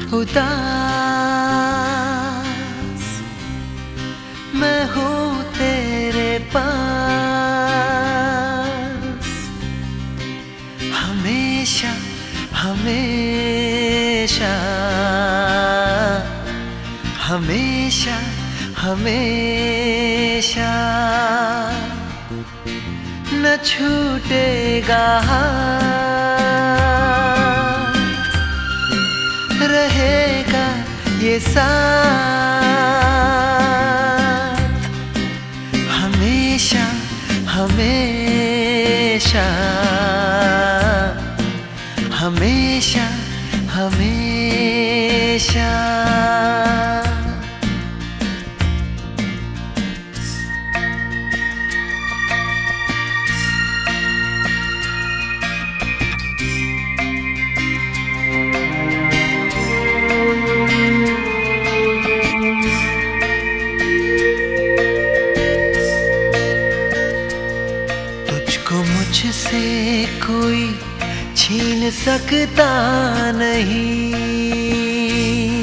उदास मैं हूँ तेरे पास, हमेशा हमेशा हमेशा हमेशा न छूटेगा हाथ, रहेगा ये साथ हमेशा हमेशा हमेशा हमेशा। मुझसे कोई छीन सकता नहीं,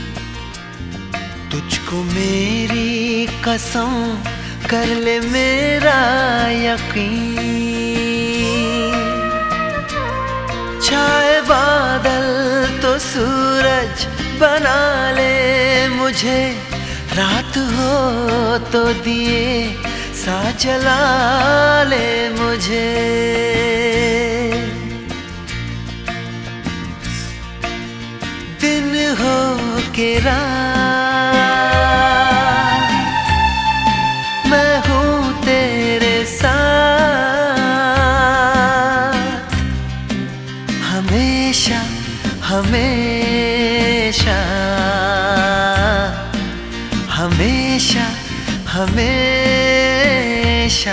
तुझको मेरी कसम कर ले मेरा यकीन। छाए बादल तो सूरज बना ले मुझे, रात हो तो दिए सा जला ले मुझे। दिन हो के रात मैं हूँ तेरे साथ, हमेशा हमेशा हमेशा हमेशा।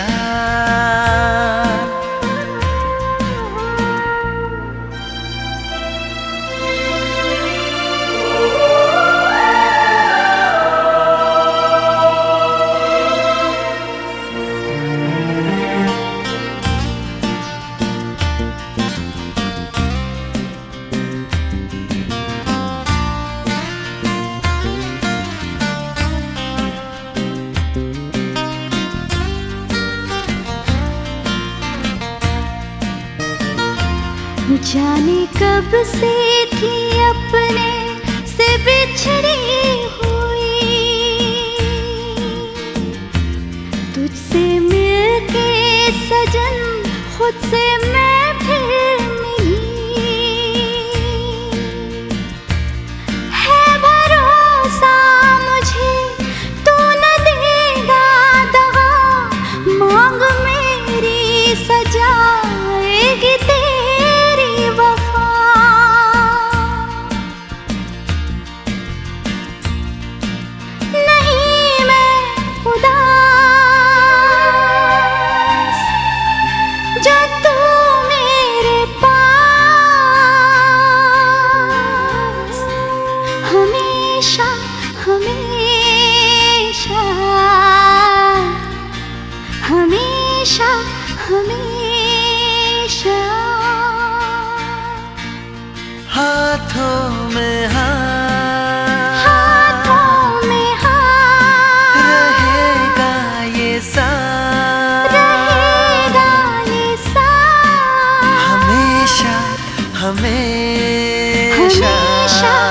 जाने कब से थी अपने से बिछड़ी हुई, तुझसे मिलके सजन खुद से मैं फिर मिली। है भरोसा मुझे तू न देगा दगा, मांग मेरी सजाएगी हमेशा हमेशा हमेशा हमेशा। हाथों में हाथों में रहेगा ये साथ, रहेगा ये साथ हमेशा हमेशा हमेशा।